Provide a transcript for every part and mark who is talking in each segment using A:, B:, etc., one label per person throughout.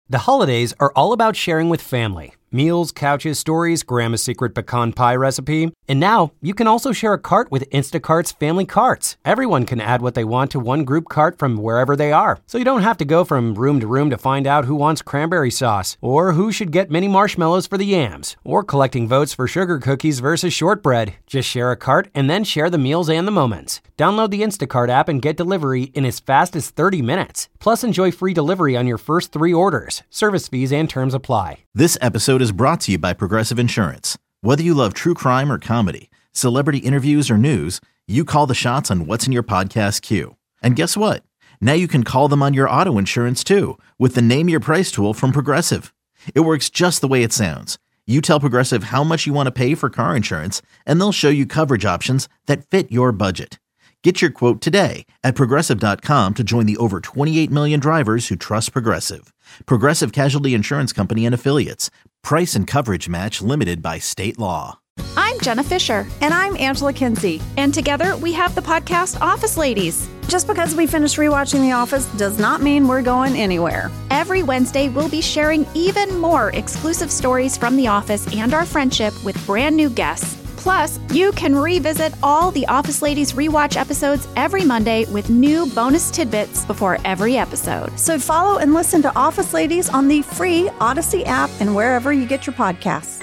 A: The holidays are all about sharing with family. Meals, couches, stories, Grandma's secret pecan pie recipe. And now, you can also share a cart with Instacart's Family Carts. Everyone can add what they want to one group cart from wherever they are. So you don't have to go from room to find out who wants cranberry sauce, or who should get mini marshmallows for the yams, or collecting votes for sugar cookies versus shortbread. Just share a cart and then share the meals and the moments. Download the Instacart app and get delivery in as fast as 30 minutes. Plus, enjoy free delivery on your first 3 orders. Service fees and terms apply.
B: This episode is brought to you by Progressive Insurance. Whether you love true crime or comedy, celebrity interviews or news, you call the shots on what's in your podcast queue. And guess what? Now you can call them on your auto insurance too with the Name Your Price tool from Progressive. It works just the way it sounds. You tell Progressive how much you want to pay for car insurance, and they'll show you coverage options that fit your budget. Get your quote today at Progressive.com to join the over 28 million drivers who trust Progressive. Progressive Casualty Insurance Company and Affiliates. Price and coverage match limited by state law.
C: I'm Jenna Fisher.
D: And I'm Angela Kinsey.
C: And together we have the podcast Office Ladies.
D: Just because we finished rewatching The Office does not mean we're going anywhere.
C: Every Wednesday, we'll be sharing even more exclusive stories from The Office and our friendship with brand new guests. Plus, you can revisit all the Office Ladies rewatch episodes every Monday with new bonus tidbits before every episode.
D: So follow and listen to Office Ladies on the free Odyssey app and wherever you get your podcasts.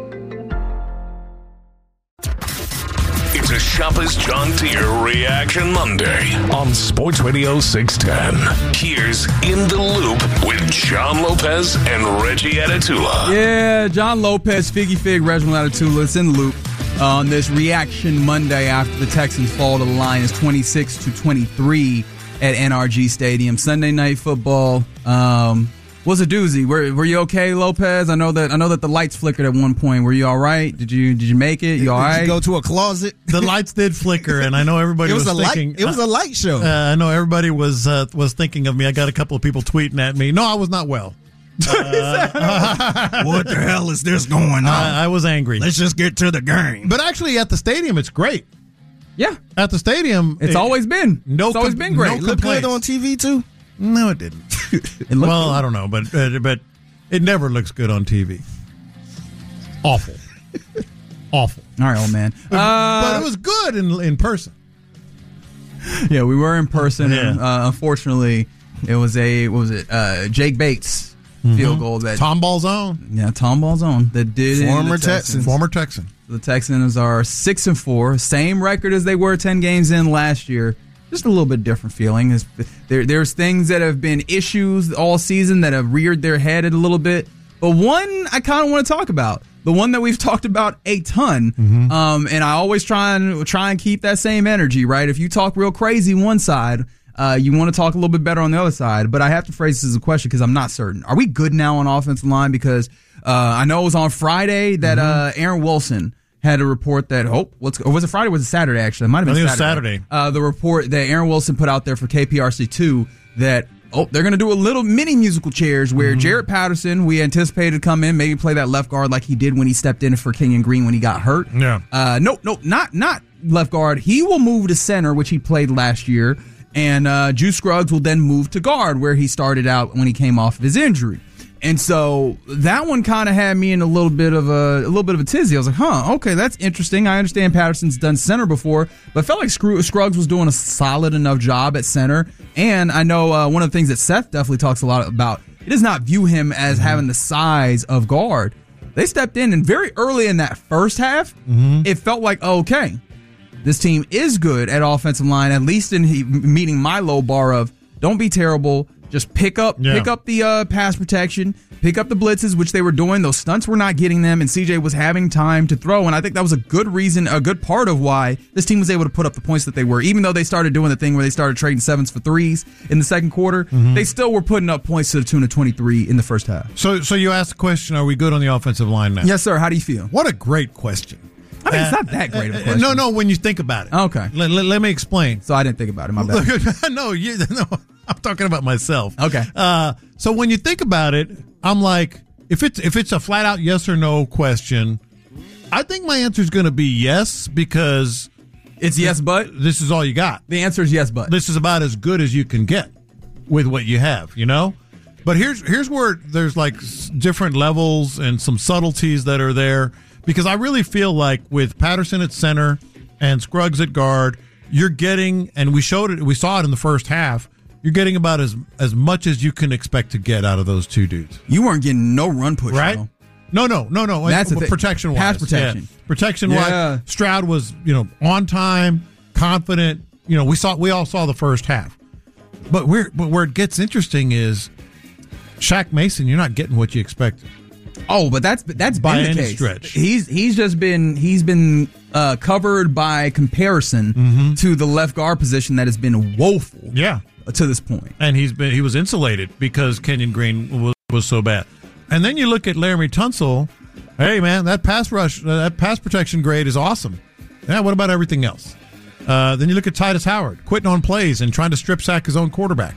E: It's a Shopper's John Deere Reaction Monday on Sports Radio 610. Here's In the Loop with John Lopez and Reggie Atatula.
F: Yeah, John Lopez, Figgy Fig, Reginald Atatula. It's In the Loop on this Reaction Monday after the Texans fall to the Lions 26-23 at NRG Stadium. Sunday Night Football was a doozy. Were you okay, Lopez? I know that the lights flickered at one point. Were you all right? Did you make it? You all right?
G: Did you go to a closet?
H: The lights did flicker, and I know everybody was thinking.
G: It was a light show.
H: I know everybody was thinking of me. I got a couple of people tweeting at me. No, I was not well.
G: What the hell is this going on?
H: I was angry.
G: Let's just get to the game.
H: But actually, at the stadium, it's great.
F: Yeah,
H: at the stadium,
F: it's always been great.
G: No it looked good on TV too.
H: No, it didn't. Well, I don't know, but it never looks good on TV. Awful. Awful.
F: All right, old man.
H: But it was good in person.
F: Yeah, we were in person.
H: Yeah.
F: And, unfortunately, it was Jake Bates field goal that
H: Tom Balzone.
F: Yeah, Tom Balzone that did
G: Former Texan.
F: The Texans are 6-4, same record as they were 10 games in last year. Just a little bit different feeling. There's things that have been issues all season that have reared their head a little bit. But one I kind of want to talk about, the one that we've talked about a ton, and I always try and keep that same energy, right? If you talk real crazy one side, you want to talk a little bit better on the other side. But I have to phrase this as a question because I'm not certain. Are we good now on offensive line? Because I know it was on Friday that Aaron Wilson had a report that, was it Friday or was it Saturday, actually? It might have been
H: Saturday.
F: The report that Aaron Wilson put out there for KPRC2 that, they're going to do a little mini musical chairs where Jaret Patterson, we anticipated come in, maybe play that left guard like he did when he stepped in for Kenyon Green when he got hurt.
H: Yeah.
F: Not left guard. He will move to center, which he played last year, and Juice Scruggs will then move to guard where he started out when he came off of his injury. And so that one kind of had me in a little bit of a tizzy. I was like, okay, that's interesting. I understand Patterson's done center before, but I felt like Scruggs was doing a solid enough job at center. And I know one of the things that Seth definitely talks a lot about, he does not view him as having the size of guard. They stepped in, and very early in that first half, it felt like, okay, this team is good at offensive line, at least in meeting my low bar of don't be terrible. Just pick up the pass protection, pick up the blitzes, which they were doing. Those stunts were not getting them, and CJ was having time to throw. And I think that was a good reason, a good part of why this team was able to put up the points that they were. Even though they started doing the thing where they started trading 7s for 3s in the second quarter, they still were putting up points to the tune of 23 in the first half.
H: So you asked the question, are we good on the offensive line now?
F: Yes, sir. How do you feel?
H: What a great question.
F: I mean, it's not that great of a question.
H: No, when you think about it.
F: Okay.
H: Let me explain.
F: So I didn't think about it, my bad.
H: No, I'm talking about myself.
F: Okay.
H: So when you think about it, I'm like, if it's a flat out yes or no question, I think my answer is going to be yes, because
F: it's yes, but
H: this is all you got.
F: The answer is yes, but
H: this is about as good as you can get with what you have, you know? But here's where there's like different levels and some subtleties that are there, because I really feel like with Patterson at center and Scruggs at guard, you're getting, and we saw it in the first half, you're getting about as much as you can expect to get out of those two dudes.
F: You weren't getting no run push,
H: right?
F: though.
H: No.
F: That's the thing.
H: Protection-wise.
F: Pass protection.
H: Yeah. Protection-wise, Stroud was, on time, confident. We all saw the first half. But where it gets interesting is Shaq Mason, you're not getting what you expected.
F: Oh, but that's
H: by
F: been the
H: any
F: case.
H: Stretch.
F: He's been covered by comparison to the left guard position that has been woeful.
H: Yeah.
F: To this point.
H: And he was insulated because Kenyon Green was so bad. And then you look at Laramie Tunsil. Hey man, that pass rush, that pass protection grade is awesome. Yeah, what about everything else? Then you look at Titus Howard quitting on plays and trying to strip sack his own quarterback.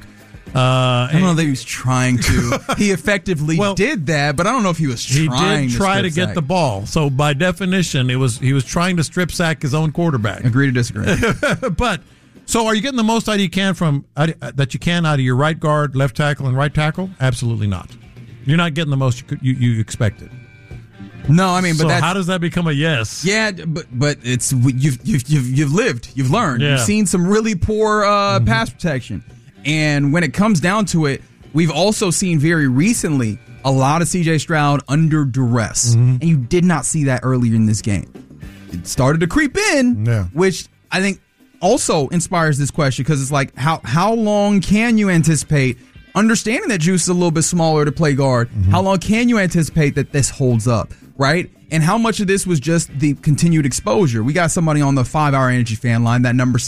F: I don't know that he was trying to. He effectively did that, but I don't know if he was trying.
H: He did try to get the ball. So by definition, he was trying to strip sack his own quarterback.
F: Agree to disagree.
H: But so are you getting the most out you can out of your right guard, left tackle, and right tackle? Absolutely not. You're not getting the most you expected.
F: No, I mean, but
H: so how does that become a yes?
F: Yeah, but it's you've lived, you've learned, You've seen some really poor pass protection, and when it comes down to it, we've also seen very recently a lot of C.J. Stroud under duress, and you did not see that earlier in this game. It started to creep in, which I think also inspires this question, because it's like how long can you anticipate? Understanding that Juice is a little bit smaller to play guard, how long can you anticipate that this holds up, right? And how much of this was just the continued exposure? We got somebody on the 5-Hour Energy fan line, that number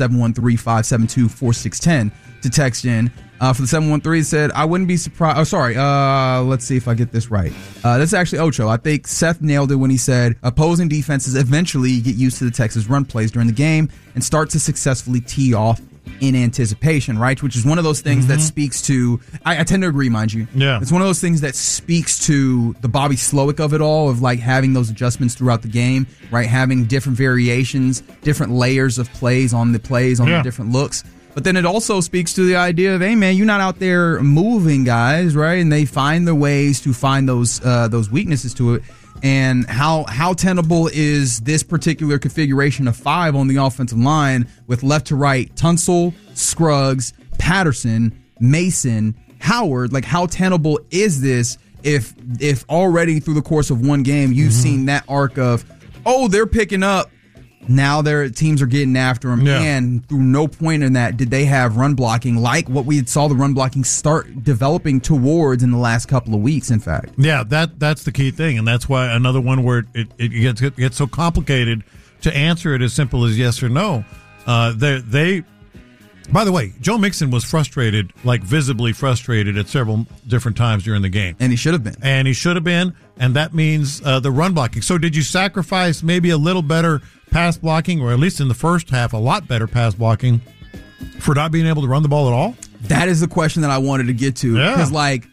F: 713-572-4610, to text in. For the 713, it said, I wouldn't be surprised. Oh, sorry. Let's see if I get this right. That's actually Ocho. I think Seth nailed it when he said opposing defenses eventually get used to the Texas run plays during the game and start to successfully tee off in anticipation, right? Which is one of those things that speaks to, I tend to agree, mind you.
H: Yeah.
F: It's one of those things that speaks to the Bobby Slowick of it all, of like having those adjustments throughout the game, right? Having different variations, different layers of plays on the different looks. But then it also speaks to the idea of, hey man, you're not out there moving guys, right? And they find the ways to find those weaknesses to it. And how tenable is this particular configuration of 5 on the offensive line with left to right, Tunsil, Scruggs, Patterson, Mason, Howard? Like, how tenable is this if already through the course of one game you've seen that arc of, oh, they're picking up, now their teams are getting after them, and through no point in that did they have run blocking like what we saw the run blocking start developing towards in the last couple of weeks, in fact.
H: Yeah, that's the key thing, and that's why another one where it gets so complicated to answer it as simple as yes or no. They by the way, Joe Mixon was frustrated, like visibly frustrated at several different times during the game.
F: And he should have been.
H: And that means the run blocking. So did you sacrifice maybe a little better pass blocking, or at least in the first half, a lot better pass blocking, for not being able to run the ball at all?
F: That is the question that I wanted to get to. Because,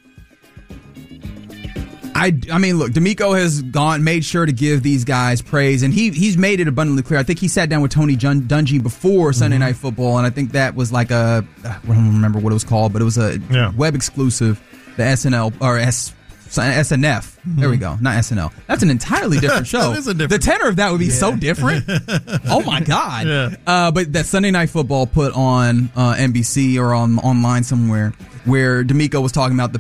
F: I mean, look, D'Amico has made sure to give these guys praise, and he's made it abundantly clear. I think he sat down with Tony Dungy before Sunday Night Football, and I think that was like I don't remember what it was called, but it was a web exclusive, the SNL or SNF. There we go. Not SNL. That's an entirely different show.
H: That is a different.
F: The tenor of that would be so different. Oh my God.
H: Yeah.
F: But that Sunday Night Football put on NBC or on online somewhere, where D'Amico was talking about the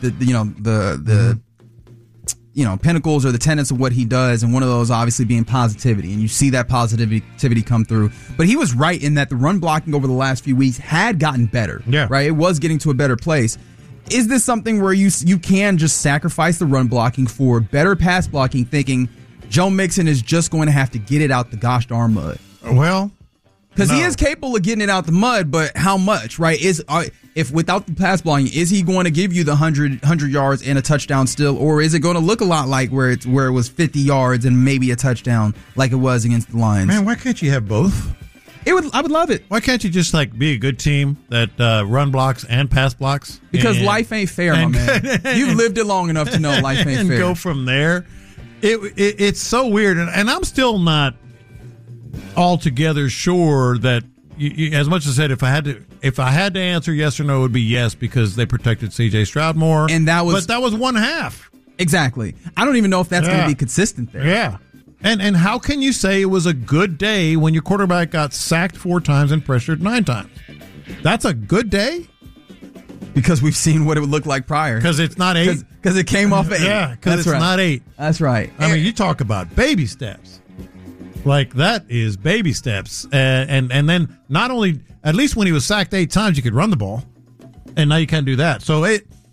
F: pinnacles or the tenets of what he does, and one of those obviously being positivity, and you see that positivity come through. But he was right in that the run blocking over the last few weeks had gotten better.
H: Yeah.
F: Right? It was getting to a better place. Is this something where you can just sacrifice the run blocking for better pass blocking, thinking Joe Mixon is just going to have to get it out the gosh darn mud?
H: Well,
F: because he is capable of getting it out the mud, but how much, right? If without the pass blocking, is he going to give you the 100 yards and a touchdown still, or is it going to look a lot like where it was 50 yards and maybe a touchdown like it was against the Lions?
H: Man, why can't you have both?
F: I would love it.
H: Why can't you just be a good team that run blocks and pass blocks?
F: Because life ain't fair, my man. You've lived it long enough to know life ain't fair.
H: And go from there. It's so weird, and I'm still not altogether sure that, as much as I said, if I had to if I had to answer yes or no, it would be yes because they protected C.J. Stroud more.
F: And but
H: that was one half.
F: Exactly. I don't even know if that's going to be consistent there.
H: Yeah. And how can you say it was a good day when your quarterback got sacked 4 times and pressured 9 times? That's a good day?
F: Because we've seen what it would look like prior.
H: Because it's not 8?
F: Because it came off at 8.
H: Yeah, because it's not 8.
F: That's right.
H: I mean, you talk about baby steps. Like, that is baby steps. And then not only, at least when he was sacked 8 times, you could run the ball. And now you can't do that. So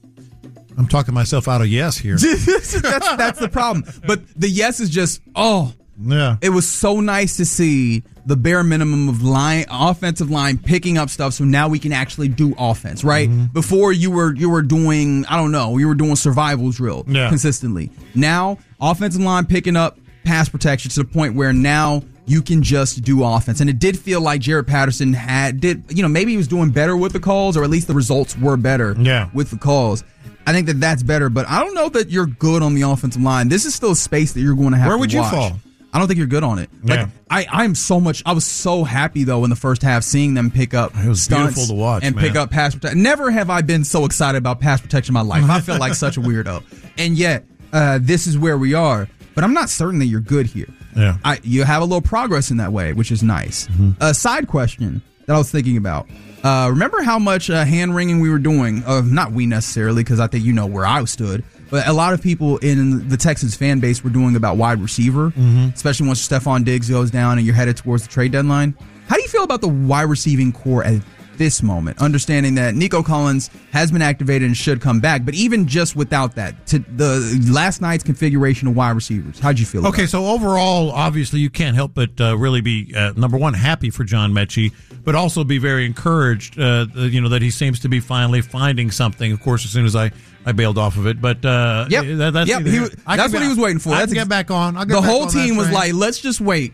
H: I'm talking myself out of yes here.
F: that's the problem. But the yes is just,
H: yeah.
F: It was so nice to see the bare minimum of offensive line picking up stuff, so now we can actually do offense, right? Mm-hmm. Before you were doing, I don't know, you were doing survival drill consistently. Now, offensive line picking up pass protection to the point where now you can just do offense. And it did feel like Jaret Patterson maybe he was doing better with the calls, or at least the results were better with the calls. I think that's better, but I don't know that you're good on the offensive line. This is still a space that you're going to have to watch.
H: Where would you fall?
F: I don't think you're good on it.
H: Yeah.
F: Like I was so happy though in the first half seeing them pick up stunts
H: to watch,
F: and pick up pass protection. Never have I been so excited about pass protection in my life. I feel like such a weirdo. And yet, this is where we are. But I'm not certain that you're good here.
H: Yeah.
F: You have a little progress in that way, which is nice. Mm-hmm. A side question that I was thinking about. Remember how much hand-wringing we were doing? Not we necessarily, because I think you know where I stood. But a lot of people in the Texans fan base were doing about wide receiver, especially once Stephon Diggs goes down and you're headed towards the trade deadline. How do you feel about the wide receiving core at this moment, understanding that Nico Collins has been activated and should come back, but even just without that, to the last night's configuration of wide receivers, how'd you feel about it?
H: So overall, obviously, you can't help but really be, number one, happy for John Mechie, but also be very encouraged, that he seems to be finally finding something. Of course, as soon as I bailed off of it, but
F: that's what he was waiting for.
H: I can get back on.
F: The whole team was like, let's just wait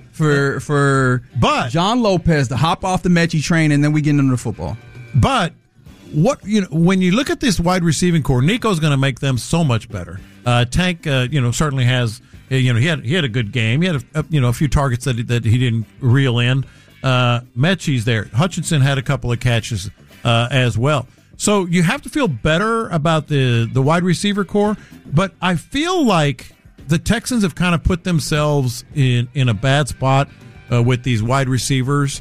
F: for John Lopez to hop off the Mechie train, and then we get into the football.
H: But when you look at this wide receiving core, Nico's going to make them so much better. Tank, certainly has. He had a good game. He had a few targets that he didn't reel in. Mechie's there. Hutchinson had a couple of catches as well. So you have to feel better about the wide receiver core, but I feel like the Texans have kind of put themselves in a bad spot with these wide receivers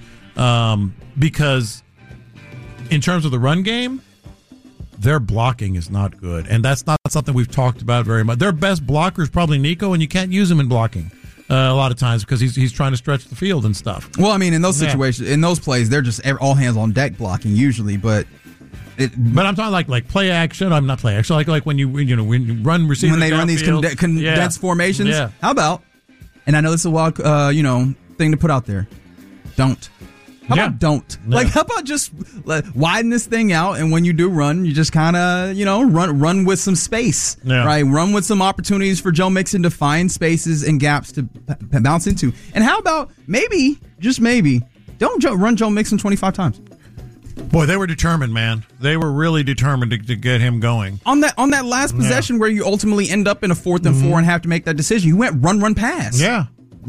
H: because in terms of the run game, their blocking is not good, and that's not something we've talked about very much. Their best blocker is probably Nico, and you can't use him in blocking a lot of times because he's trying to stretch the field and stuff.
F: Well, I mean, in those situations, in those plays, they're just all hands on deck blocking usually, but
H: I'm talking like play action. I'm not play action. Like when you run receivers
F: when they run these condensed formations.
H: Yeah.
F: How about? And I know this is a wild thing to put out there. Don't. How about don't? Yeah. Like, how about just widen this thing out, and when you do run, you just kind of run with some space, right? Run with some opportunities for Joe Mixon to find spaces and gaps to bounce into. And how about maybe, just maybe, don't run Joe Mixon 25 times.
H: Boy, they were determined, man. They were really determined to get him going.
F: On that last possession where you ultimately end up in a 4th and 4 and have to make that decision, you went run, pass.
H: Yeah.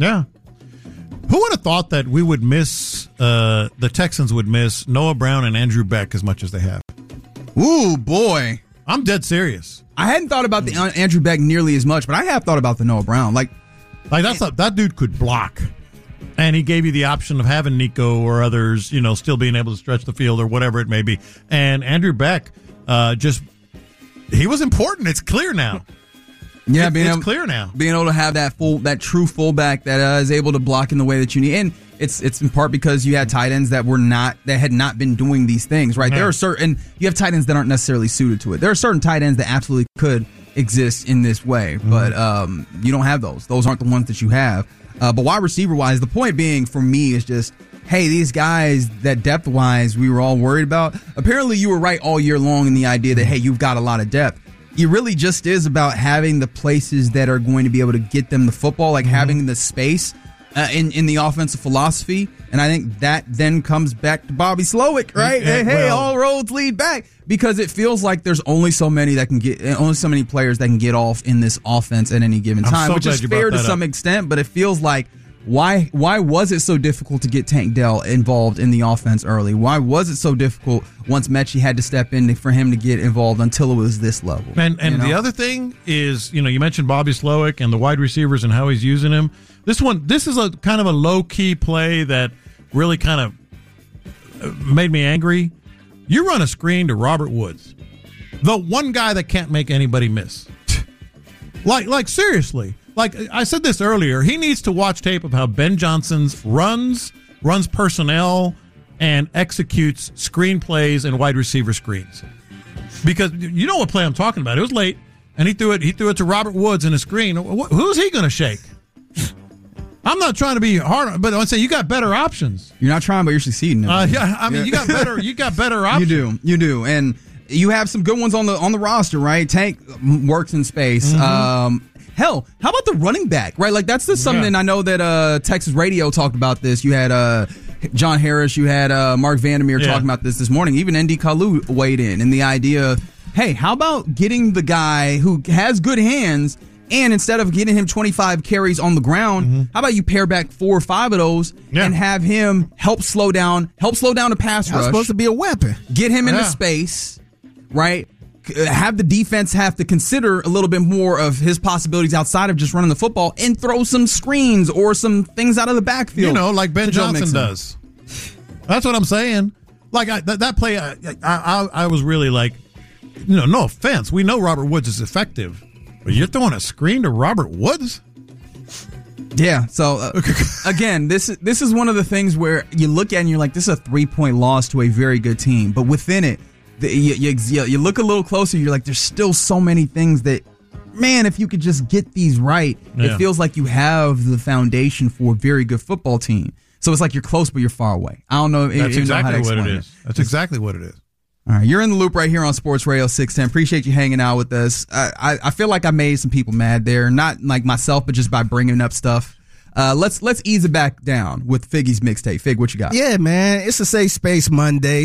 H: Who would have thought that we would miss, the Texans would miss Noah Brown and Andrew Beck as much as they have?
F: Ooh, boy.
H: I'm dead serious.
F: I hadn't thought about the Andrew Beck nearly as much, but I have thought about the Noah Brown. Like
H: that dude could block. And he gave you the option of having Nico or others, still being able to stretch the field or whatever it may be. And Andrew Beck, he was important. It's clear now.
F: Yeah,
H: it's clear now.
F: Being able to have that true fullback that is able to block in the way that you need, and it's in part because you had tight ends that had not been doing these things, right?
H: Yeah.
F: You have tight ends that aren't necessarily suited to it. There are certain tight ends that absolutely could exist in this way, but you don't have those. Those aren't the ones that you have. But wide receiver-wise, the point being for me is just, hey, these guys that depth-wise we were all worried about, apparently you were right all year long in the idea that, hey, you've got a lot of depth. It really just is about having the places that are going to be able to get them the football, like having the space in the offensive philosophy. And I think that then comes back to Bobby Slowick, right? Hey, all roads lead back. Because it feels like there's only so many players that can get off in this offense at any given time, which is fair to some extent, but it feels like Why was it so difficult to get Tank Dell involved in the offense early? Why was it so difficult once Mechie had to step in for him to get involved until it was this level?
H: And the other thing is, you mentioned Bobby Slowick and the wide receivers and how he's using him. This is a kind of a low-key play that really kind of made me angry. You run a screen to Robert Woods, the one guy that can't make anybody miss. Like seriously. Like I said this earlier, he needs to watch tape of how Ben Johnson's runs personnel, and executes screenplays and wide receiver screens. Because you know what play I'm talking about. It was late, and he threw it to Robert Woods in a screen. Who's he going to shake? I'm not trying to be hard, but I say you got better options.
F: You're not trying, but you're succeeding.
H: You got better. You got better options.
F: You do, and you have some good ones on the roster, right? Tank works in space. Mm-hmm. Hell, how about the running back, right? Like, that's just something I know that Texas Radio talked about this. You had John Harris, you had Mark Vandermeer talking about this morning. Even Andy Kalu weighed in, and the idea, hey, how about getting the guy who has good hands, and instead of getting him 25 carries on the ground, how about you pair back 4 or 5 of those and have him help slow down the pass rush.
G: That's supposed to be a weapon.
F: Get him into space, right? Have the defense have to consider a little bit more of his possibilities outside of just running the football and throw some screens or some things out of the backfield.
H: Like Ben Johnson does. That's what I'm saying. Like that play, I was really like, no offense. We know Robert Woods is effective, but you're throwing a screen to Robert Woods?
F: Yeah. So again, this is one of the things where you look at it and you're like, this is a 3-point loss to a very good team, but within it, you look a little closer, you're like, there's still so many things that, man, if you could just get these right, it feels like you have the foundation for a very good football team. So it's like you're close, but you're far away. I don't know.
H: That's exactly what it is. That's exactly what it is.
F: All right, you're in the loop right here on Sports Radio 610. Appreciate you hanging out with us. I feel like I made some people mad there, not like myself, but just by bringing up stuff. Let's ease it back down with Figgy's mixtape. Fig, what you got?
G: Yeah, man. It's a Safe Space Monday,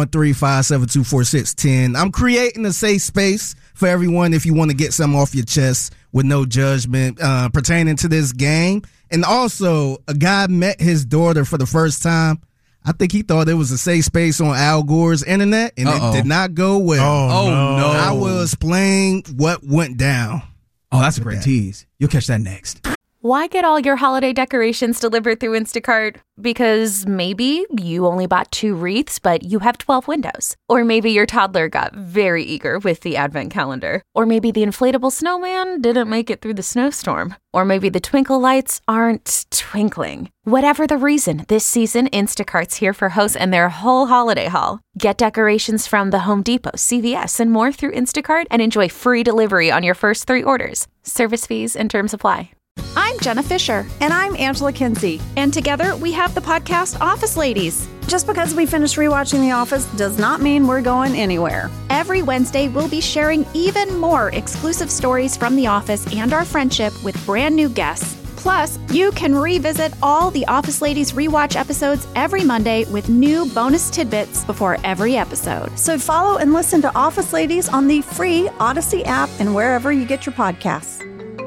G: 713-572-4610. I'm creating a safe space for everyone if you want to get something off your chest with no judgment pertaining to this game. And also, a guy met his daughter for the first time. I think he thought it was a safe space on Al Gore's internet, and it did not go well.
F: Oh, no.
G: I will explain what went down.
F: Oh, that's a great tease. You'll catch that next.
I: Why get all your holiday decorations delivered through Instacart? Because maybe you only bought 2 wreaths, but you have 12 windows. Or maybe your toddler got very eager with the advent calendar. Or maybe the inflatable snowman didn't make it through the snowstorm. Or maybe the twinkle lights aren't twinkling. Whatever the reason, this season, Instacart's here for hosts and their whole holiday haul. Get decorations from the Home Depot, CVS, and more through Instacart and enjoy free delivery on your first 3 orders. Service fees and terms apply.
C: I'm Jenna Fisher.
D: And I'm Angela Kinsey.
C: And together we have the podcast Office Ladies.
D: Just because we finished rewatching The Office does not mean we're going anywhere.
C: Every Wednesday, we'll be sharing even more exclusive stories from The Office and our friendship with brand new guests. Plus, you can revisit all the Office Ladies rewatch episodes every Monday with new bonus tidbits before every episode.
D: So follow and listen to Office Ladies on the free Odyssey app and wherever you get your podcasts.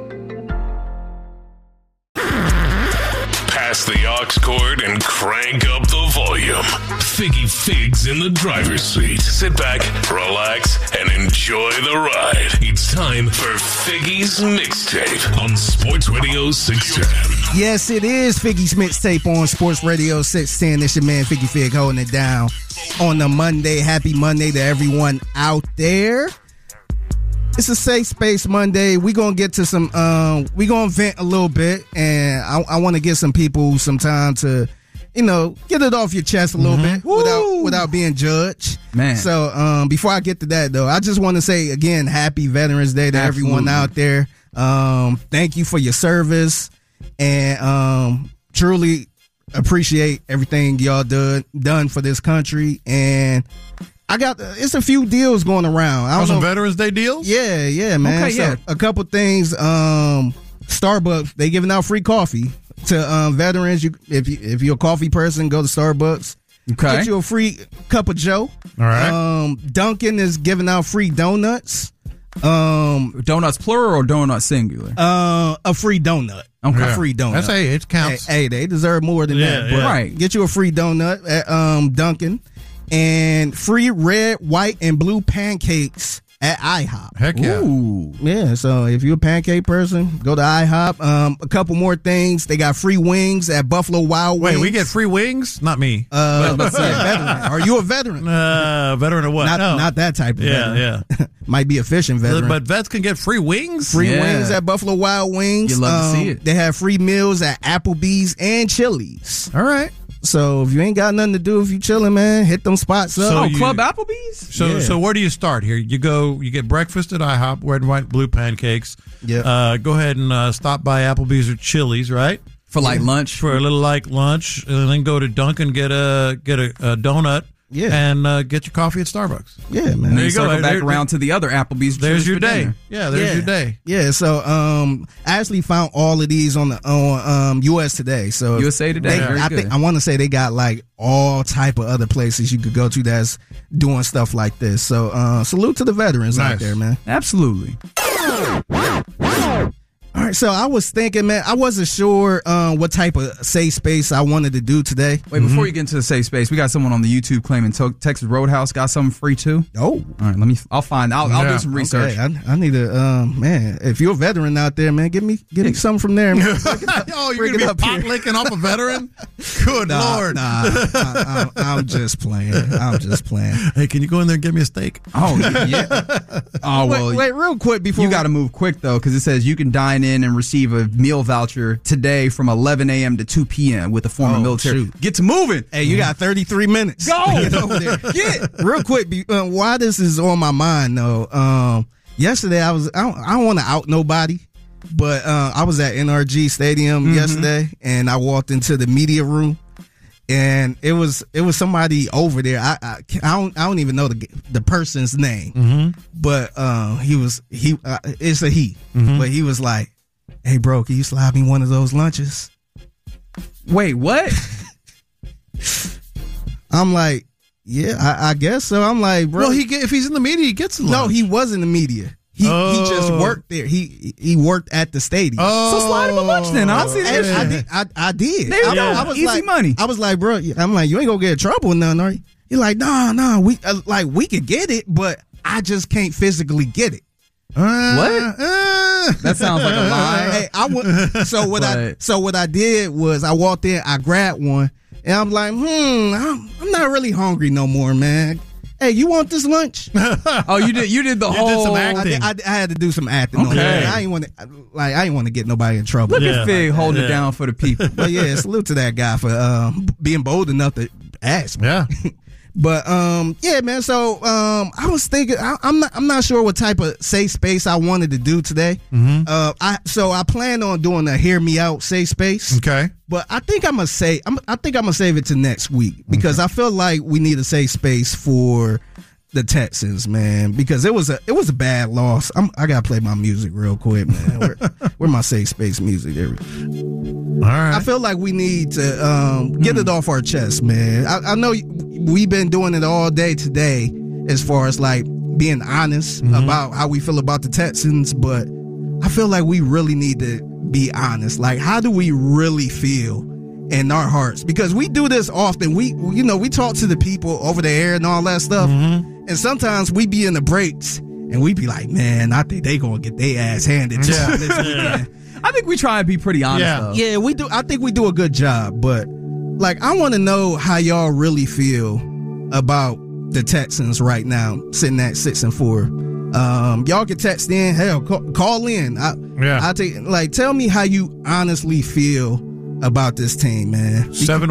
E: Pass the aux cord and crank up the volume. Figgy Figs in the driver's seat. Sit back, relax, and enjoy the ride. It's time for Figgy's Mixtape on Sports Radio 610.
G: Yes, it is Figgy's Mixtape on Sports Radio 610. It's your man Figgy Fig holding it down on the Monday. Happy Monday to everyone out there. It's a Safe Space Monday. We're going to get to some, we're going to vent a little bit, and I want to give some people some time to, get it off your chest a little bit without being judged.
F: Man.
G: So before I get to that, though, I just want to say, again, happy Veterans Day to everyone out there. Thank you for your service, and truly appreciate everything y'all done for this country. And it's a few deals going around.
H: Some Veterans Day deals?
G: Yeah, man.
F: Okay,
G: so a couple things. Starbucks, they giving out free coffee to veterans. If you're a coffee person, go to Starbucks.
F: Okay.
G: Get you a free cup of Joe.
H: All right.
G: Dunkin' is giving out free donuts.
F: Donuts plural or donut singular?
G: A free donut.
F: Okay.
G: A free donut.
H: It counts.
G: Hey, they deserve more than that. But
F: Right.
G: Get you a free donut at Dunkin', and free red, white, and blue pancakes at IHOP.
H: Heck yeah.
F: Ooh.
G: Yeah, so if you're a pancake person, go to IHOP. A couple more things. They got free wings at Buffalo Wild Wings.
H: Wait, we get free wings? Not me.
G: Veteran. Are you a veteran?
H: Veteran of what?
G: Not that type of veteran.
H: Yeah.
G: Might be a fishing veteran.
H: But vets can get free wings?
G: Free
F: Yeah.
G: wings at Buffalo Wild Wings.
F: You love to see it.
G: They have free meals at Applebee's and Chili's.
H: All right.
G: So if you ain't got nothing to do, if you chilling, man, hit them spots up.
H: So
F: Club Applebee's?
H: So where do you start here? You get breakfast at IHOP, red, white, blue pancakes.
G: Yeah.
H: Go ahead and stop by Applebee's or Chili's, right?
F: For like lunch?
H: For a little like lunch, and then go to Dunkin', get a donut.
G: Yeah.
H: And get your coffee at Starbucks.
G: Yeah, man.
F: And
H: There you go.
F: circle back around to the other Applebee's.
H: There's your
F: for
H: day.
F: dinner.
H: Yeah, there's your day.
G: Yeah, so I actually found all of these on US Today. So
F: USA Today, very good.
G: I want to say they got like all type of other places you could go to that's doing stuff like this. So salute to the veterans out there, man.
F: Absolutely.
G: All right, so I was thinking, man, I wasn't sure what type of safe space I wanted to do today.
F: Wait, before you get into the safe space, we got someone on the YouTube claiming Texas Roadhouse got something free too.
G: Oh,
F: all right. I'll do some research.
G: Okay, I need to, man. If you're a veteran out there, man, get me something from there. Man.
H: Oh, you're gonna be pot licking off a veteran? Good Lord!
G: I'm just playing.
H: Hey, can you go in there and get me a steak?
F: Oh yeah. Oh well.
G: Wait, real quick before
F: you got to move quick though, because it says you can dine in and receive a meal voucher today from 11 a.m. to 2 p.m. with the former military.
G: Shoot.
F: Get to moving.
G: Hey, you got 33 minutes.
F: Go.
G: Get over there. Real quick, why this is on my mind though. Yesterday I don't want to out nobody, but I was at NRG Stadium yesterday, and I walked into the media room, and it was somebody over there. I don't even know the person's name, but it's a he, but he was like, "Hey, bro, can you slide me one of those lunches?"
F: Wait, what?
G: I'm like, yeah, I guess so. I'm like, bro.
H: Well, if he's in the media, he gets a lunch.
G: No, he was in the media. He just worked there. He worked at the stadium.
F: So slide him a lunch then. I'll see that.
G: I did.
F: There you go.
G: I was
F: Easy
G: like,
F: money.
G: I was like, bro. I'm like, you ain't gonna get in trouble with nothing, are you? He's like, nah. We could get it, but I just can't physically get it.
F: What? That sounds like a lie.
G: Hey, so what I did was I walked in, I grabbed one, and I'm like, I'm not really hungry no more, man. Hey, you want this lunch?
F: Oh, you did the whole.
H: Did some acting.
G: I had to do some acting.
F: Okay.
G: On that. I ain't want to get nobody in trouble.
F: Look at Fig holding it down for the people.
G: But yeah, salute to that guy for being bold enough to ask me.
H: Yeah.
G: But yeah, man. So I was thinking, I'm not sure what type of safe space I wanted to do today. I plan on doing a hear me out safe space.
H: Okay.
G: But I think I'm gonna save it to next week, because I feel like we need a safe space for the Texans, man, because it was a bad loss. I gotta play my music real quick, man. Where my safe space music?
H: All right.
G: I feel like we need to get it off our chest, man. I know we've been doing it all day today, as far as like being honest about how we feel about the Texans, but I feel like we really need to be honest. Like, how do we really feel in our hearts? Because we do this often. We talk to the people over the air and all that stuff, and sometimes we be in the breaks and we be like, man, I think they gonna get their ass handed to them this weekend.
F: I think we try and be pretty honest though.
G: Yeah, we do. I think we do a good job, but like, I want to know how y'all really feel about the Texans right now, sitting at 6-4. Y'all can text in, hell, call in. I tell me how you honestly feel about this team, man.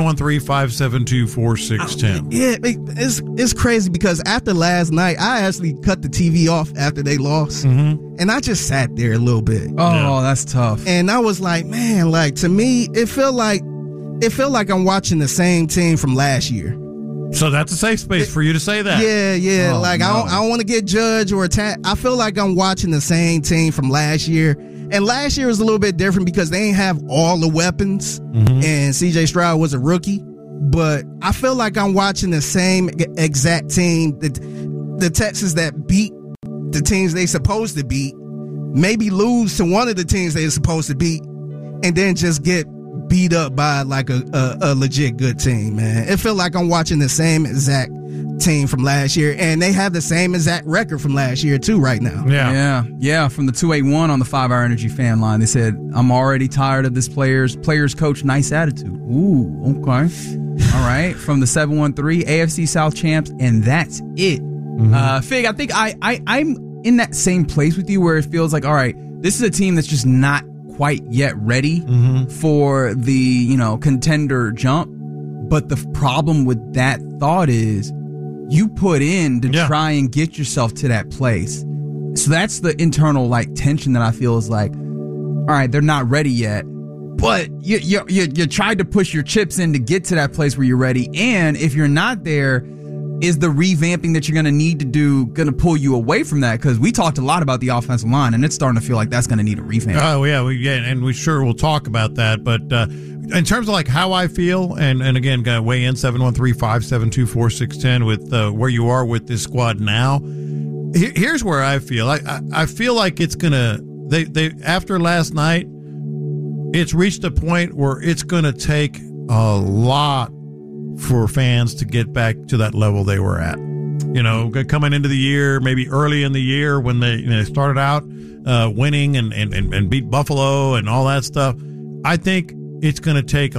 H: 713-572-4610.
G: Yeah, it's crazy, because after last night, I actually cut the TV off after they lost, and I just sat there a little bit.
F: Oh, that's tough.
G: And I was like, man, like, to me, it felt like I'm watching the same team from last year.
H: So that's a safe space for you to say that.
G: Yeah.
F: Oh,
G: I don't want to get judged or attacked. I feel like I'm watching the same team from last year. And last year was a little bit different because they ain't have all the weapons, and CJ Stroud was a rookie. But I feel like I'm watching the same exact team, the Texans that beat the teams they supposed to beat, maybe lose to one of the teams they're supposed to beat, and then just get beat up by like a legit good team, man. It felt like I'm watching the same exact team from last year, and they have the same exact record from last year too right now.
F: Yeah. From the 281 on the 5 Hour Energy fan line, they said, I'm already tired of this players coach, nice attitude. Ooh, okay. All right. From the 713 AFC South champs, and that's it. Fig, I think I'm in that same place with you where it feels like, all right, this is a team that's just not quite yet ready for the, contender jump. But the problem with that thought is you put in to try and get yourself to that place. So that's the internal tension that I feel is like, all right, they're not ready yet. But you tried to push your chips in to get to that place where you're ready. And if you're not there, is the revamping that you're going to need to do going to pull you away from that? Because we talked a lot about the offensive line, and it's starting to feel like that's going to need a revamp.
H: Oh, yeah, and we sure will talk about that. But in terms of how I feel, and again, got to weigh in 713-572-4610 with where you are with this squad now. Here's where I feel. I feel like it's going to they after last night, it's reached a point where it's going to take a lot for fans to get back to that level they were at. Coming into the year, maybe early in the year when they started out winning and beat Buffalo and all that stuff. I think it's going to take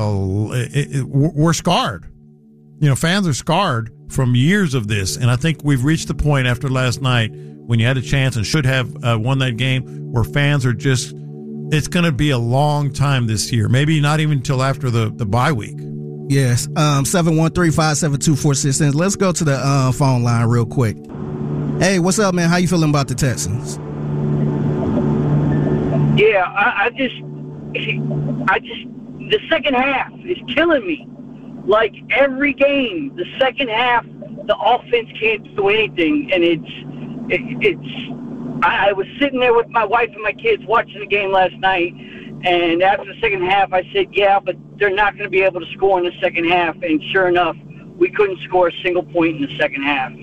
H: we're scarred. Fans are scarred from years of this, and I think we've reached the point after last night when you had a chance and should have won that game where fans are just. It's going to be a long time this year. Maybe not even until after the bye week.
G: Yes. 713-572-4610. Let's go to the phone line real quick. Hey, what's up, man? How you feeling about the Texans?
J: Yeah, I just the second half is killing me. Like every game, the second half, the offense can't do anything, and I was sitting there with my wife and my kids watching the game last night, and after the second half, I said, yeah, but they're not going to be able to score in the second half. And sure enough, we couldn't score a single point in the second half.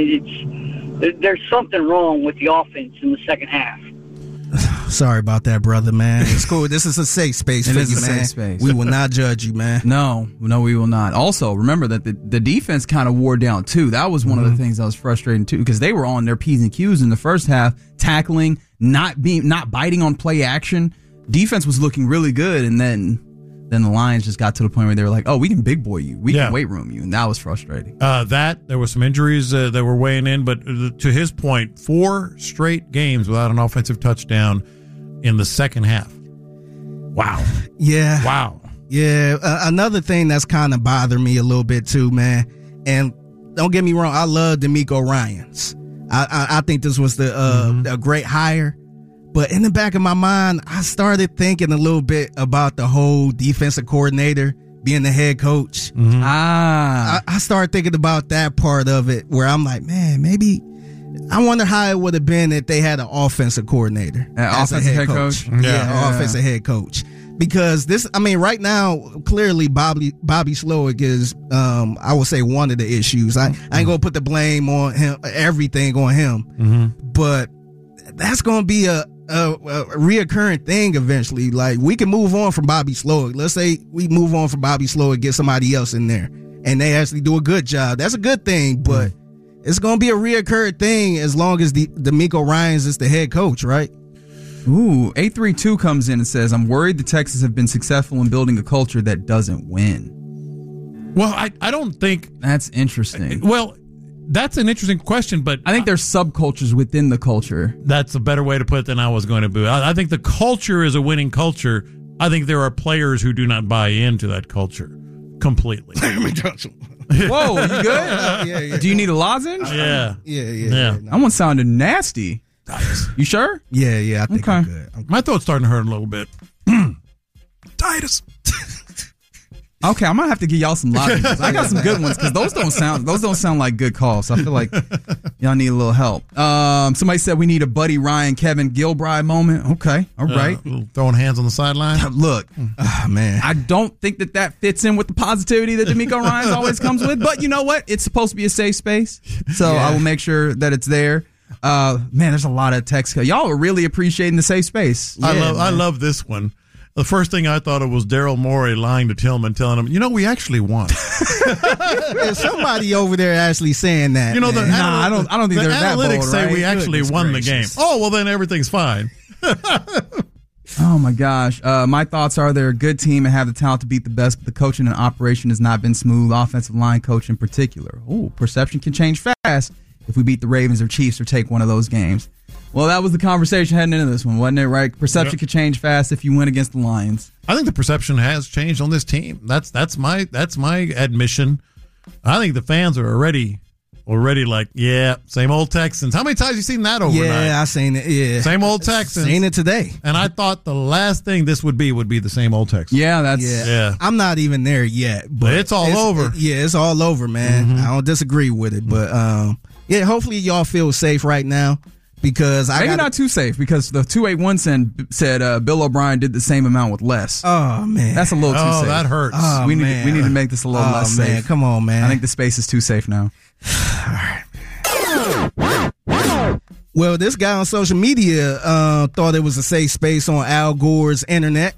J: And there's something wrong with the offense in the second half.
G: Sorry about that, brother, man. It's cool. This is a safe space for you, man. Safe space. We will not judge you, man.
F: No, we will not. Also, remember that the defense kind of wore down, too. That was one of the things that was frustrating, too, because they were on their P's and Q's in the first half, tackling, not biting on play action. Defense was looking really good, and then the Lions just got to the point where they were like, oh, we can big boy you. We can weight room you, and that was frustrating.
H: There were some injuries that were weighing in, but to his point, 4 straight games without an offensive touchdown in the second half. Wow.
G: Yeah.
H: Wow.
G: Yeah. Another thing that's kind of bothered me a little bit too, man. And don't get me wrong, I love DeMeco Ryans. I think this was a great hire. But in the back of my mind, I started thinking a little bit about the whole defensive coordinator being the head coach. I started thinking about that part of it where I'm like, man, maybe I wonder how it would have been if they had an offensive coordinator as a head coach. Offensive head coach. Because right now, clearly Bobby Slowick is, I would say, one of the issues. I ain't going to put the blame on him, everything on him. But that's going to be a reoccurring thing eventually. Like, we can move on from Bobby Slowick. Let's say we move on from Bobby Slowick, get somebody else in there, and they actually do a good job. That's a good thing, but it's going to be a reoccurring thing as long as DeMeco Ryans is the head coach, right?
F: Ooh, 832 comes in and says, I'm worried the Texans have been successful in building a culture that doesn't win.
H: Well, I don't think...
F: That's interesting.
H: Well, that's an interesting question, but...
F: I think there's subcultures within the culture.
H: That's a better way to put it than I was going to do. I think the culture is a winning culture. I think there are players who do not buy into that culture completely.
F: Whoa, you good?
G: Yeah.
F: Do you need a lozenge?
H: Yeah.
F: That one sounded nasty. You sure?
G: Yeah, I think I'm good.
H: My throat's starting to hurt a little bit. Titus.
F: Okay, I'm gonna have to give y'all some lozenges. I got some good ones because those don't sound like good calls. So I feel like y'all need a little help. Somebody said we need a Buddy Ryan, Kevin Gilbride moment. Okay, all right.
H: Throwing hands on the sideline.
F: Look,
G: man,
F: I don't think that fits in with the positivity that DeMeco Ryans always comes with. But you know what? It's supposed to be a safe space, so I will make sure that it's there. Man, there's a lot of text. Y'all are really appreciating the safe space.
H: I love this one. The first thing I thought of was Daryl Morey lying to Tillman, telling him, we actually won.
G: There's somebody over there actually saying that.
F: I don't think they're that bold,
H: analytics say
F: right?
H: we actually won the game. Oh, well, then everything's fine.
F: Oh, my gosh. My thoughts are they're a good team and have the talent to beat the best, but the coaching and operation has not been smooth, offensive line coach in particular. Oh, perception can change fast if we beat the Ravens or Chiefs or take one of those games. Well, that was the conversation heading into this one, wasn't it, right? Perception could change fast if you win against the Lions.
H: I think the perception has changed on this team. That's my admission. I think the fans are already like, same old Texans. How many times have you seen that overnight?
G: Yeah, I seen it. Yeah,
H: same old Texans.
G: Seen it today.
H: And I thought the last thing this would be the same old Texans.
F: Yeah,
G: I'm not even there yet, but
H: it's all over.
G: It's all over, man.
H: Mm-hmm.
G: I don't disagree with it, but hopefully y'all feel safe right now. Because
F: maybe not too safe, because the 281 said Bill O'Brien did the same amount with less.
G: Oh man,
F: that's a little too safe.
H: Oh, that hurts.
G: Oh,
F: we need to make this a little less safe.
G: Come on, man.
F: I think the space is too safe now.
G: All right. Well, this guy on social media thought it was a safe space on Al Gore's internet.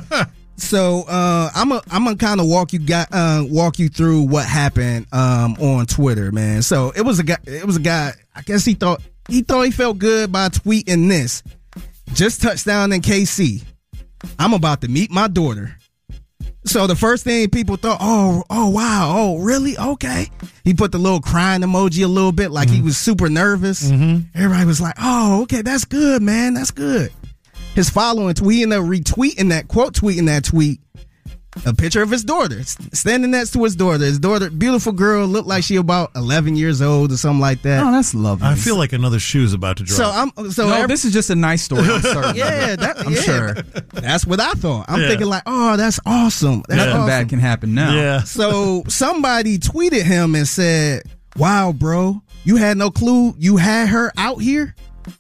G: So I'm gonna kind of walk you through what happened on Twitter, man. So it was a guy. I guess he thought he felt good by tweeting this. Just touchdown in KC. I'm about to meet my daughter. So the first thing people thought, oh wow, oh really? Okay. He put the little crying emoji a little bit, like he was super nervous. Mm-hmm. Everybody was like, oh, okay, that's good, man, that's good. His following tweet, and tweeting that tweet, a picture of his daughter standing next to his daughter. His daughter, beautiful girl, looked like she about 11 years old or something like that.
F: Oh, that's lovely.
H: I feel like another shoe's about to drop.
F: This is just a nice story. I'm certain.
G: I'm
F: sure.
G: That's what I thought. I'm thinking like, oh, that's awesome.
F: Nothing bad can happen now.
H: Yeah.
G: So somebody tweeted him and said, "Wow, bro, you had no clue you had her out here."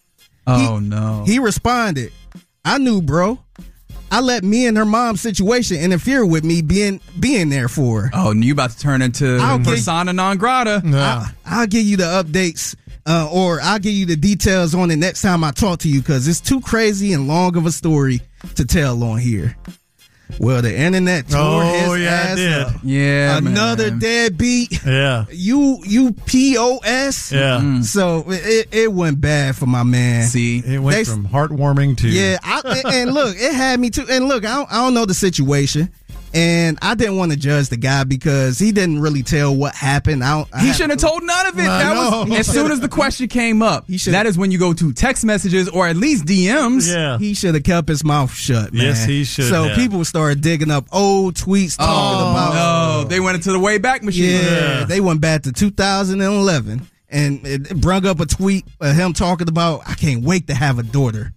F: No.
G: He responded, "I knew, bro. I let me and her mom's situation interfere with me being there for her."
F: Oh, and you about to turn into persona non grata.
G: I'll give you the updates, or I'll give you the details on it next time I talk to you, because it's too crazy and long of a story to tell on here. Well, the internet tore his ass up.
F: Yeah,
G: another deadbeat.
H: Yeah,
G: UPOS.
H: Yeah.
G: So it went bad for my man.
H: See, it went from heartwarming to
G: and look, it had me too. And look, I don't know the situation, and I didn't want to judge the guy because he didn't really tell what happened.
F: He shouldn't have told none of it. As soon as the question came up, that is when you go to text messages or at least DMs.
H: Yeah,
G: he should have kept his mouth shut, man.
H: Yes, he should.
G: So people started digging up old tweets talking about.
F: No, they went into the Wayback Machine.
G: Yeah, they went back to 2011, and it brought up a tweet of him talking about, "I can't wait to have a daughter."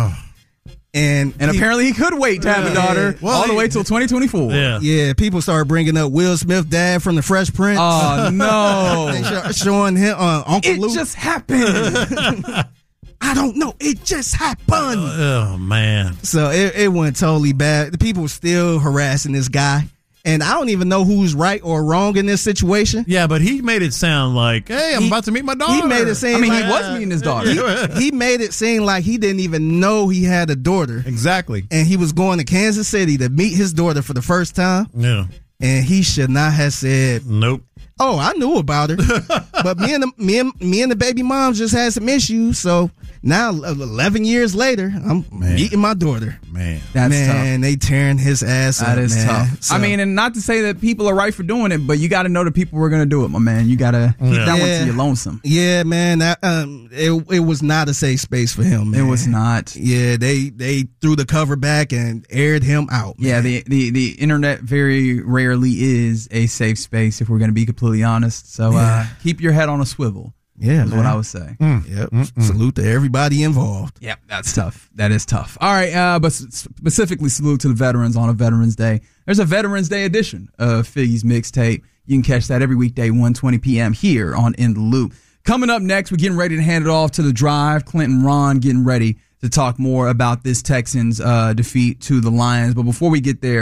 G: And
F: apparently he could wait to have a daughter all the way till 2024.
G: Yeah, people started bringing up Will Smith, dad from the Fresh Prince.
F: Oh, no.
G: They showing him Uncle Luke.
F: It just happened.
G: I don't know. It just happened.
H: Oh, man.
G: So it went totally bad. The people were still harassing this guy. And I don't even know who's right or wrong in this situation.
H: Yeah, but he made it sound like, hey, I'm about to meet my daughter.
G: He made it seem
F: he was meeting his daughter.
G: He made it seem like he didn't even know he had a daughter.
H: Exactly.
G: And he was going to Kansas City to meet his daughter for the first time.
H: Yeah.
G: And he should not have said,
H: nope.
G: Oh, I knew about her, but me and the baby mom just had some issues. So now, 11 years later, I'm meeting my daughter.
H: Man,
F: that's tough.
G: They tearing his ass up.
F: That is tough. So. I mean, and not to say that people are right for doing it, but you got to know the people who are going to do it, my man. You got to keep that one to your lonesome.
G: Yeah, man. That it was not a safe space for him, man.
F: It was not.
G: Yeah, they threw the cover back and aired him out. Man.
F: Yeah, the internet very rarely is a safe space, if we're going to be completely honest. So keep your head on a swivel.
G: Yeah,
F: is what I would say.
G: Yep. Salute to everybody involved.
F: Yep, that's tough. That is tough. All right, but specifically salute to the veterans on a Veterans Day. There's a Veterans Day edition of Figgy's Mixtape. You can catch that every weekday, 1:20 p.m. here on In the Loop. Coming up next, we're getting ready to hand it off to The Drive. Clinton Ron getting ready to talk more about this Texans defeat to the Lions. But before we get there,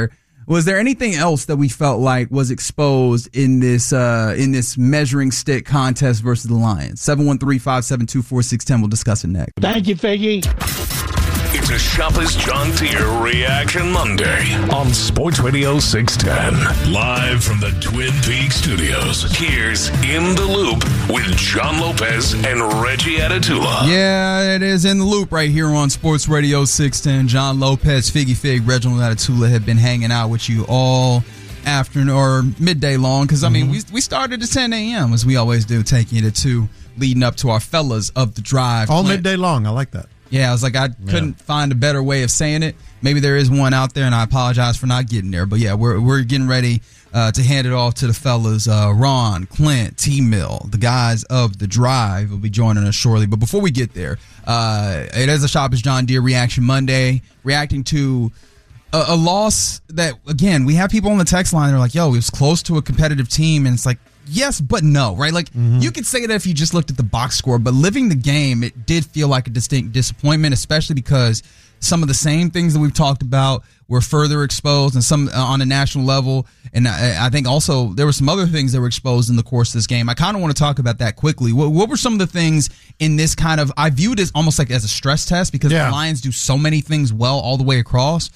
F: Was there anything else that we felt like was exposed in this measuring stick contest versus the Lions? 713-572-4610. We'll discuss it next.
K: Thank you, Figgy.
E: It's a Shopper's John Deere Reaction Monday on Sports Radio 610. Live from the Twin Peaks studios, here's In the Loop with John Lopez and Reggie Atatula.
F: Yeah, it is In the Loop right here on Sports Radio 610. John Lopez, Figgy Fig, Reginald Atatula have been hanging out with you all afternoon or midday long because, I mean, we started at 10 a.m. as we always do, taking you to 2, leading up to our fellas of the drive.
H: All midday long. I like that.
F: Yeah, I was like, I couldn't find a better way of saying it. Maybe there is one out there, and I apologize for not getting there. But yeah, we're getting ready to hand it off to the fellas. Ron, Clint, T-Mill, the guys of the drive will be joining us shortly. But before we get there, it is a Shopper's John Deere Reaction Monday, reacting to a loss that, again, we have people on the text line that are like, yo, it was close to a competitive team, and it's like, yes, but no, right? Like, you could say that if you just looked at the box score, but living the game, it did feel like a distinct disappointment, especially because some of the same things that we've talked about were further exposed and some on a national level. And I think also there were some other things that were exposed in the course of this game. I kind of want to talk about that quickly. What were some of the things in this kind of, I viewed it almost like as a stress test because the Lions do so many things well all the way across.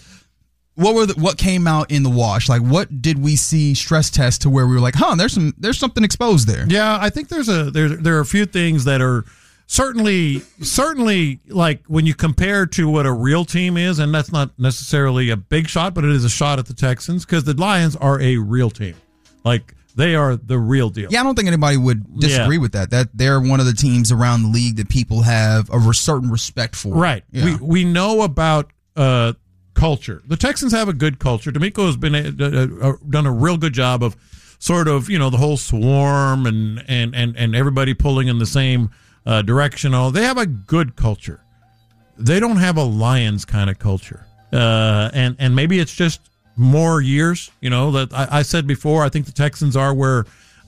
F: What came out in the wash? Like, what did we see stress test to where we were like, there's something exposed there?
H: Yeah, I think there are a few things that are certainly like when you compare to what a real team is, and that's not necessarily a big shot, but it is a shot at the Texans because the Lions are a real team. Like, they are the real deal.
F: Yeah, I don't think anybody would disagree with that. That they're one of the teams around the league that people have a certain respect for.
H: Right. Yeah. We know about culture. The Texans have a good culture. D'Amico has been done a real good job of sort of, the whole swarm and everybody pulling in the same direction. They have a good culture. They don't have a Lions kind of culture. And maybe it's just more years, that I said before, I think the Texans are where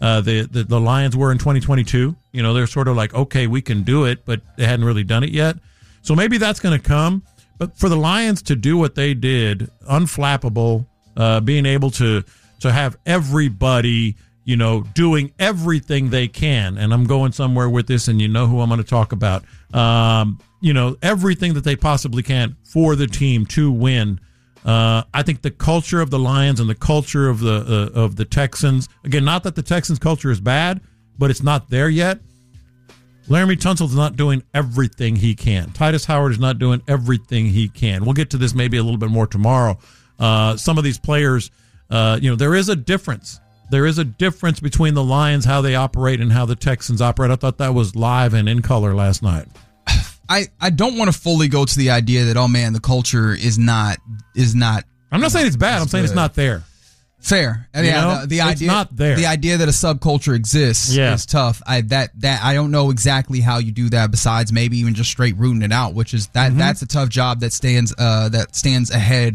H: the Lions were in 2022. They're sort of like, okay, we can do it, but they hadn't really done it yet. So maybe that's going to come. But for the Lions to do what they did, unflappable, being able to have everybody, doing everything they can, and I'm going somewhere with this, and you know who I'm going to talk about, everything that they possibly can for the team to win. I think the culture of the Lions and the culture of the Texans, again, not that the Texans' culture is bad, but it's not there yet. Laramie Tunsil's not doing everything he can. Titus Howard is not doing everything he can. We'll get to this maybe a little bit more tomorrow. Some of these players, there is a difference. There is a difference between the Lions, how they operate, and how the Texans operate. I thought that was live and in color last night.
F: I don't want to fully go to the idea that, the culture is not.
H: I'm not saying it's bad. I'm saying it's not there.
F: Fair. The idea,
H: not there.
F: The idea that a subculture exists is tough. I don't know exactly how you do that besides maybe even just straight rooting it out, which is that's a tough job that stands ahead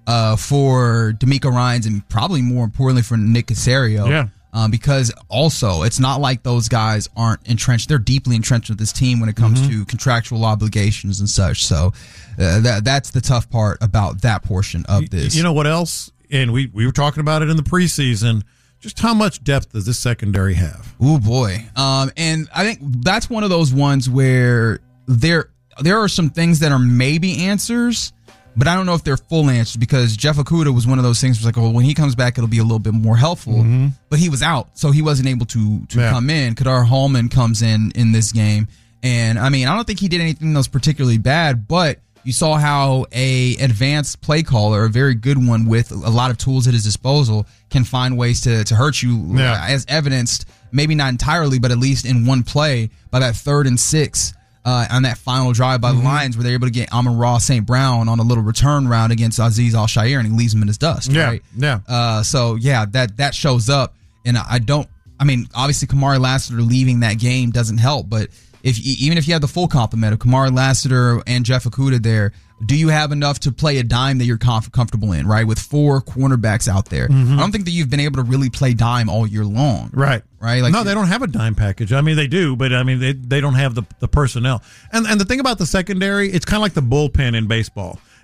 F: for D'Amico Ryans and probably more importantly for Nick Caserio.
H: Yeah.
F: Because also it's not like those guys aren't entrenched. They're deeply entrenched with this team when it comes to contractual obligations and such. So that's the tough part about that portion of this.
H: You know what else? And we were talking about it in the preseason. Just how much depth does this secondary have?
F: Oh boy. And I think that's one of those ones where there are some things that are maybe answers, but I don't know if they're full answers because Jeff Okudah was one of those things where it's like, when he comes back, it'll be a little bit more helpful. But he was out, so he wasn't able to come in. Kadar Hallman comes in this game. And I don't think he did anything that was particularly bad, but you saw how a advanced play caller, a very good one with a lot of tools at his disposal, can find ways to hurt you, as evidenced, maybe not entirely, but at least in one play by that 3rd and 6 on that final drive by the Lions where they're able to get Amon-Ra St. Brown on a little return round against Azeez Al-Shaair, and he leaves him in his dust, right?
H: Yeah.
F: So, that shows up. And obviously Kamari Lassiter leaving that game doesn't help, but even if you have the full complement of Kamari Lassiter and Jeff Okudah there, do you have enough to play a dime that you're comfortable in, right? With 4 cornerbacks out there. I don't think that you've been able to really play dime all year long.
H: Right.
F: Like,
H: no, they don't have a dime package. They do, but they don't have the personnel. And the thing about the secondary, it's kind of like the bullpen in baseball.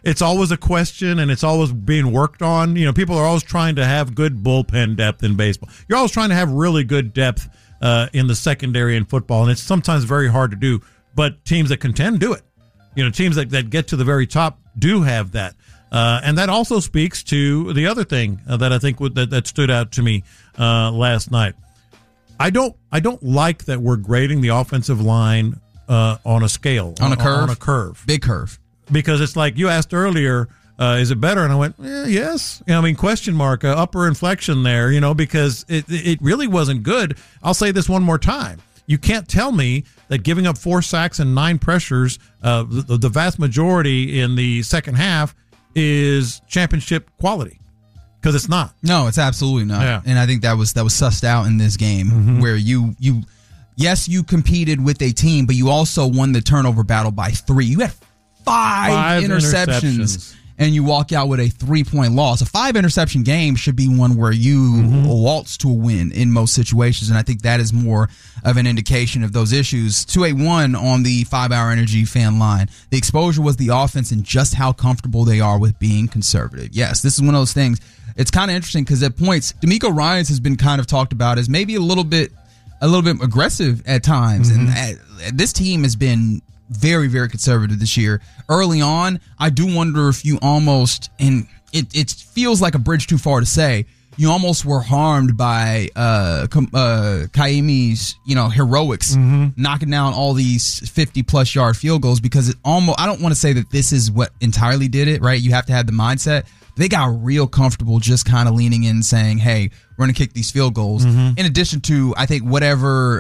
H: it's always a question, and it's always being worked on. You know, people are always trying to have good bullpen depth in baseball. You're always trying to have really good depth in the secondary in football, and it's sometimes very hard to do. But teams that contend do it. You know, teams that get to the very top do have that. And that also speaks to the other thing that I think that stood out to me last night. I don't like that we're grading the offensive line on a scale,
F: on a
H: curve,
F: big curve,
H: because it's like you asked earlier, is it better? And I went, yes. You know, I mean, question mark, upper inflection there. You know, because it really wasn't good. I'll say this one more time. You can't tell me that giving up 4 sacks and 9 pressures, the vast majority in the second half, is championship quality, because it's not.
F: No, it's absolutely not.
H: Yeah.
F: And I think that was sussed out in this game, where you competed with a team, but you also won the turnover battle by 3. You had 5 interceptions. And you walk out with a 3-point loss. A 5-interception game should be one where you waltz to a win in most situations, and I think that is more of an indication of those issues. 281 on the 5-Hour Energy fan line. The exposure was the offense and just how comfortable they are with being conservative. Yes, this is one of those things. It's kind of interesting because at points, D'Amico Ryans has been kind of talked about as maybe a little bit aggressive at times, and this team has been very, very conservative this year. Early on, I do wonder if you almost, and it feels like a bridge too far to say, you almost were harmed by Kaimi's, heroics, knocking down all these 50-plus yard field goals, because it almost, I don't want to say that this is what entirely did it, right? You have to have the mindset. They got real comfortable just kind of leaning in, saying, hey, we're going to kick these field goals. In addition to, I think, whatever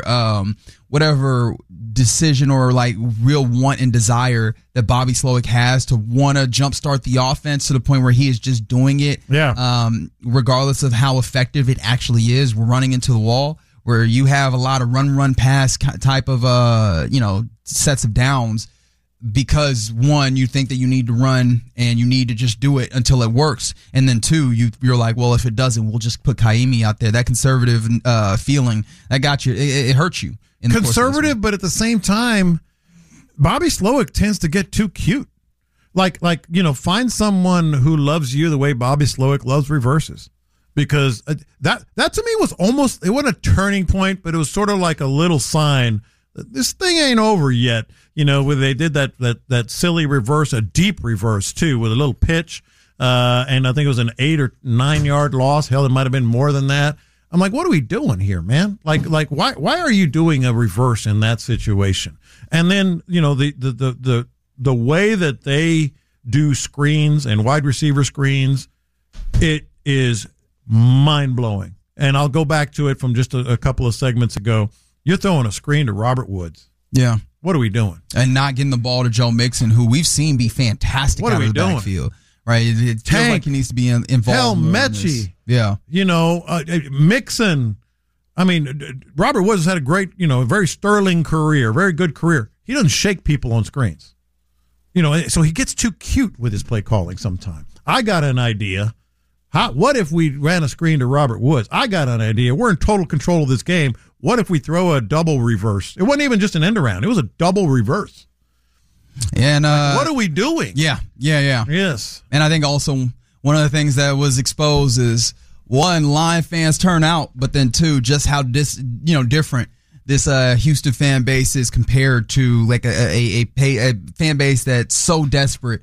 F: decision or like real want and desire that Bobby Slowik has to want to jumpstart the offense to the point where he is just doing it.
H: Yeah.
F: Regardless of how effective it actually is, we're running into the wall where you have a lot of run, pass type of, sets of downs. Because one, you think that you need to run and you need to just do it until it works, and then 2, you're like, well, if it doesn't, we'll just put Kaimi out there. That conservative feeling that got you, it hurts you. In the
H: conservative, but at the same time, Bobby Slowik tends to get too cute. Like find someone who loves you the way Bobby Slowik loves reverses, because that to me was almost, it wasn't a turning point, but it was sort of like a little sign that this thing ain't over yet. Where they did that silly reverse, a deep reverse too, with a little pitch, and I think it was an 8 or 9 yard loss. Hell, it might have been more than that. I'm like, what are we doing here, man? Like why are you doing a reverse in that situation? And then the way that they do screens and wide receiver screens, it is mind blowing. And I'll go back to it from just a couple of segments ago. You're throwing a screen to Robert Woods.
F: Yeah.
H: What are we doing?
F: And not getting the ball to Joe Mixon, who we've seen be fantastic out of the backfield. Right? It feels like he needs to be involved.
H: Hell, Mechie.
F: Yeah.
H: Mixon. I mean, Robert Woods has had a great, very sterling career, very good career. He doesn't shake people on screens. So he gets too cute with his play calling sometimes. I got an idea. What if we ran a screen to Robert Woods? I got an idea. We're in total control of this game. What if we throw a double reverse? It wasn't even just an end around. It was a double reverse.
F: And
H: what are we doing?
F: Yeah.
H: Yes.
F: And I think also one of the things that was exposed is, one, Lion fans turn out, but then 2, just how different this Houston fan base is compared to like a fan base that's so desperate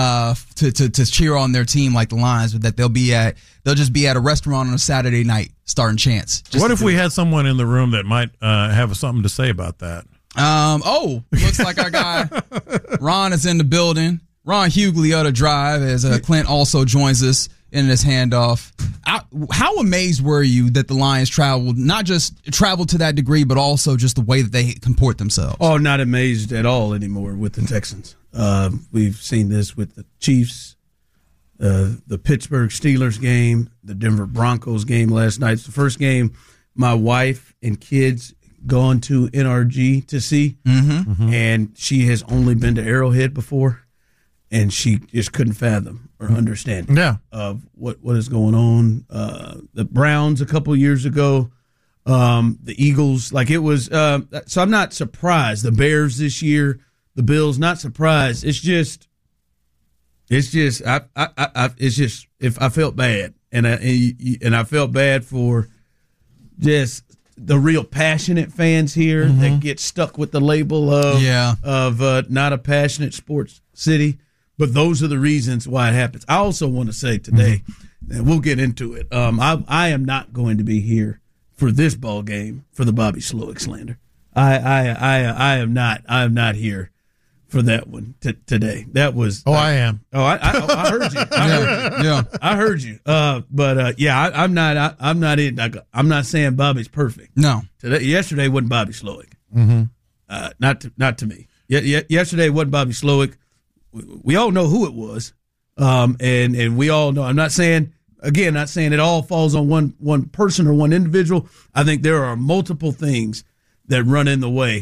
F: to cheer on their team like the Lions, that they'll just be at a restaurant on a Saturday night starting chants.
H: What if we had someone in the room that might have something to say about that?
F: Looks like our guy Ron is in the building. Ron Hughley of the Drive, as Clint also joins us in this handoff. How amazed were you that the Lions not just traveled to that degree, but also just the way that they comport themselves?
K: Oh, not amazed at all anymore with the Texans. We've seen this with the Chiefs, the Pittsburgh Steelers game, the Denver Broncos game last night. It's the first game my wife and kids gone to NRG to see, and she has only been to Arrowhead before, and she just couldn't fathom or understand of what is going on. The Browns a couple of years ago, the Eagles, like it was. So I'm not surprised. The Bears this year, the Bills, not surprised. It's just It's just, it's just, if I felt bad, and I felt bad for just the real passionate fans here that get stuck with the label of not a passionate sports city. But those are the reasons why it happens. I also want to say today, and we'll get into it. I am not going to be here for this ball game for the Bobby Slowick slander. I am not. I am not here for that one today. That was.
H: I am.
K: Oh, I heard you. I heard you. I'm not. I'm not in. I'm not saying Bobby's perfect.
F: No.
K: Yesterday wasn't Bobby Slowick. Not to me. Yesterday wasn't Bobby Slowick. We all know who it was, and we all know. I'm not saying it all falls on one person or one individual. I think there are multiple things that run in the way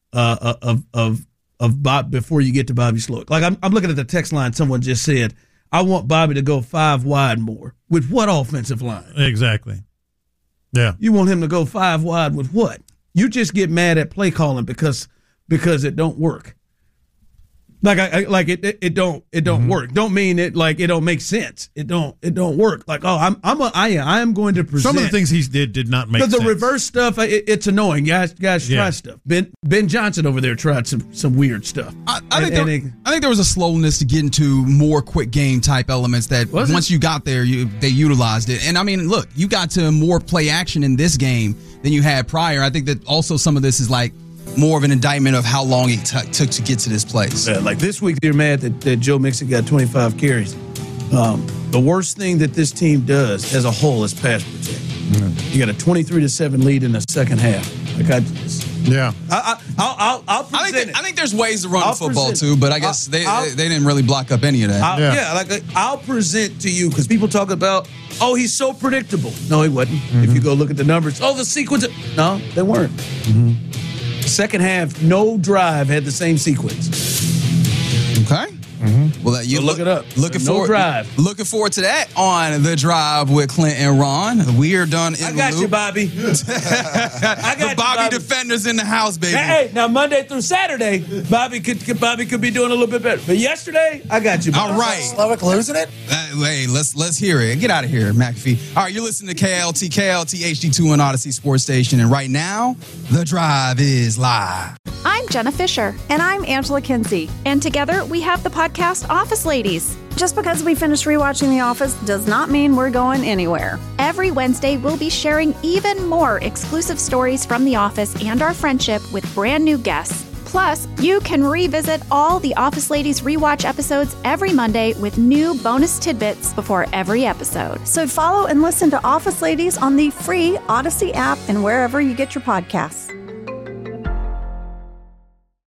K: of Bob before you get to Bobby Slowick. Like I'm looking at the text line. Someone just said, "I want Bobby to go 5 wide more." With what offensive line?
H: Exactly. Yeah.
K: You want him to go 5 wide with what? You just get mad at play calling because it don't work. It don't work. Don't mean it like it don't make sense. It don't work. Like, I am going to present.
H: Some of the things he did not make sense.
K: Because the reverse stuff, it's annoying. Guys try stuff. Ben Johnson over there tried some weird stuff.
F: I think there was a slowness to get into more quick game type elements that once you got there, they utilized it. And I mean, look, you got to more play action in this game than you had prior. I think that also some of this is like more of an indictment of how long it took to get to this place.
K: Yeah, like this week, they're mad that Joe Mixon got 25 carries. The worst thing that this team does as a whole is pass protect. You got a 23-7 lead in the second half. I'll present
F: I think there's ways to run the football too, but I guess they didn't really block up any of that.
K: I'll present to you because people talk about, he's so predictable. No, he wasn't. If you go look at the numbers, the sequence. No, they weren't. Second half, no drive had the same sequence.
F: Okay. Well, you
K: look it up.
F: Looking forward to that on The Drive with Clint and Ron. We are done in the loop.
K: I got you, Bobby.
F: The Bobby defenders in the house, baby.
K: Hey, now Monday through Saturday, Bobby could be doing a little bit better. But yesterday, I got you, Bobby.
F: All right.
L: Slowick losing it?
F: Hey, let's hear it. Get out of here, McAfee. All right, you're listening to KLT HD2 and Odyssey Sports Station. And right now, The Drive is live.
C: I'm Jenna Fisher.
D: And I'm Angela Kinsey.
C: And together, we have the podcast Office Ladies.
D: Just because we finished rewatching The Office does not mean we're going anywhere.
C: Every Wednesday, we'll be sharing even more exclusive stories from The Office and our friendship with brand new guests. Plus, you can revisit all the Office Ladies rewatch episodes every Monday with new bonus tidbits before every episode.
D: So follow and listen to Office Ladies on the free Odyssey app and wherever you get your podcasts.